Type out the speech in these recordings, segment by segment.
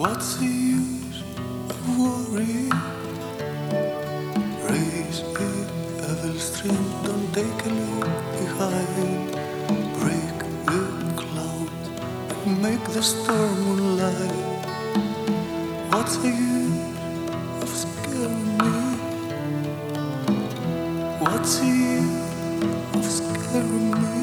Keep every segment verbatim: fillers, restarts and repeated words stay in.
What's the use of worry? Raise it, evil stream, don't take a look behind. Break the clouds and make the storm moonlight. What's the use of scaring me? What's the use of scaring me?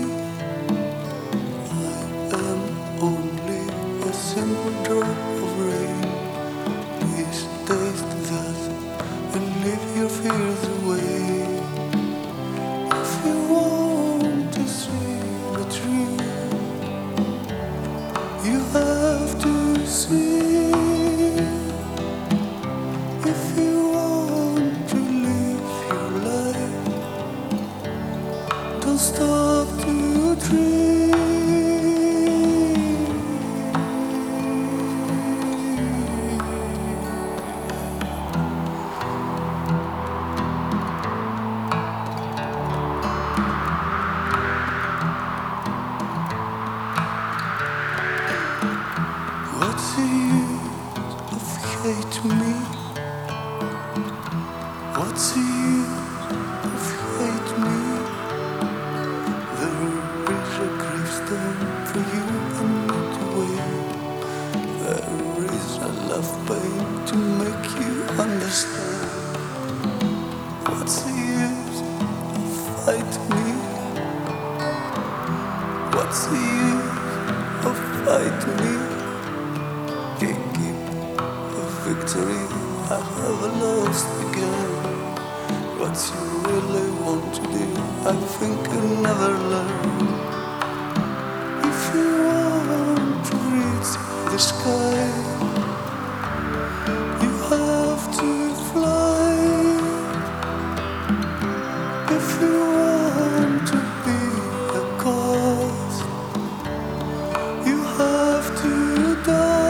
I am only a simple drop of rain. Please taste that and leave your fears away. If you want to see the truth, you have to see. If you want to live your life, don't stop to dream. What's the use of hate to me? What's the use of hate to me? There is a gravestone for you and me to wait. There is a love pain to make you understand. What's the use of fighting me? What's the use of fighting me? Can't keep a victory I have lost again. What you really want to do, I think you'll never learn. If you want to reach the sky, you have to fly. If you want to be a cause, you have to die.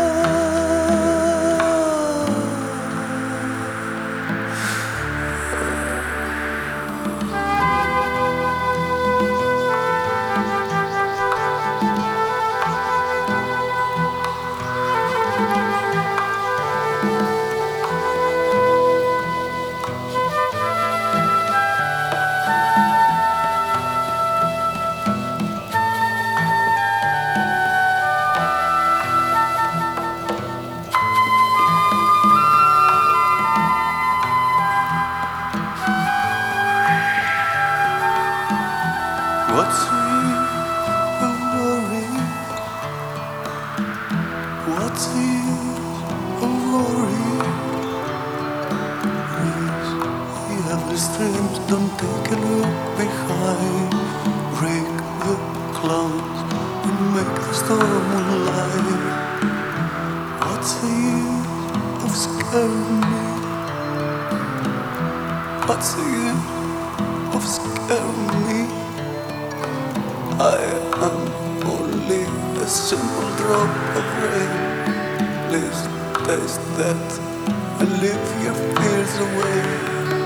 What's the use of worry? What's the use of worry? Raise the evil streams, don't take a look behind. Break the clouds and make the storm moonlight. What's the use of scaring me? What's the use of scaring me? I am only a simple drop of rain. Please taste that and leave your fears away.